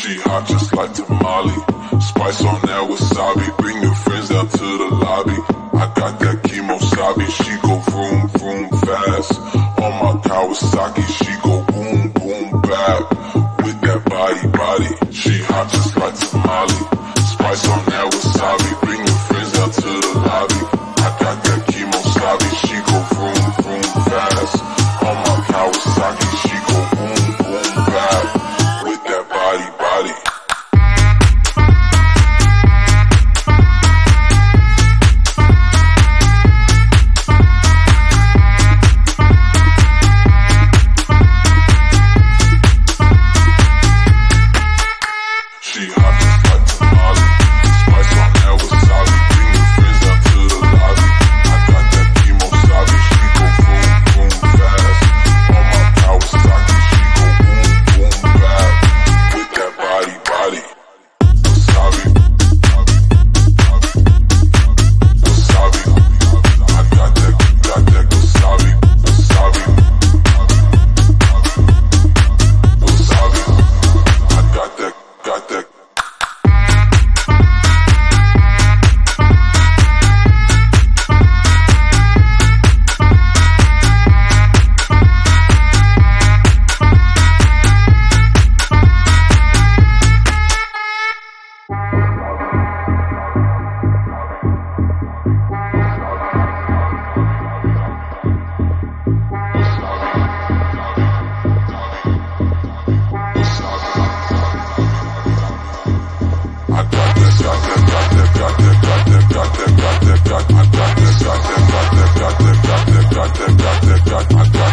She hot just like tamale. Spice on that wasabi. Bring your friends out to the lobby. I got that Kimosabi. She go vroom, vroom fast. On my Kawasaki. She go boom, boom, bap. With that body. She hot just like tamale. Spice on that wasabi. Bring your friends out to the lobby. I got that Kimosabi. She go vroom, vroom fast. On my Kawasaki. She go boom, boom, bap. With that body. She hot just like tamale. Spice on that wasabi. Bring your friends out to the lobby. I got that Kimosabi. She go vroom, vroom fast. On my Kawasaki. She go boom, boom, bap. With that body. Wasabi. Wasabi. I got that wasabi. Wasabi. I got that. I got that.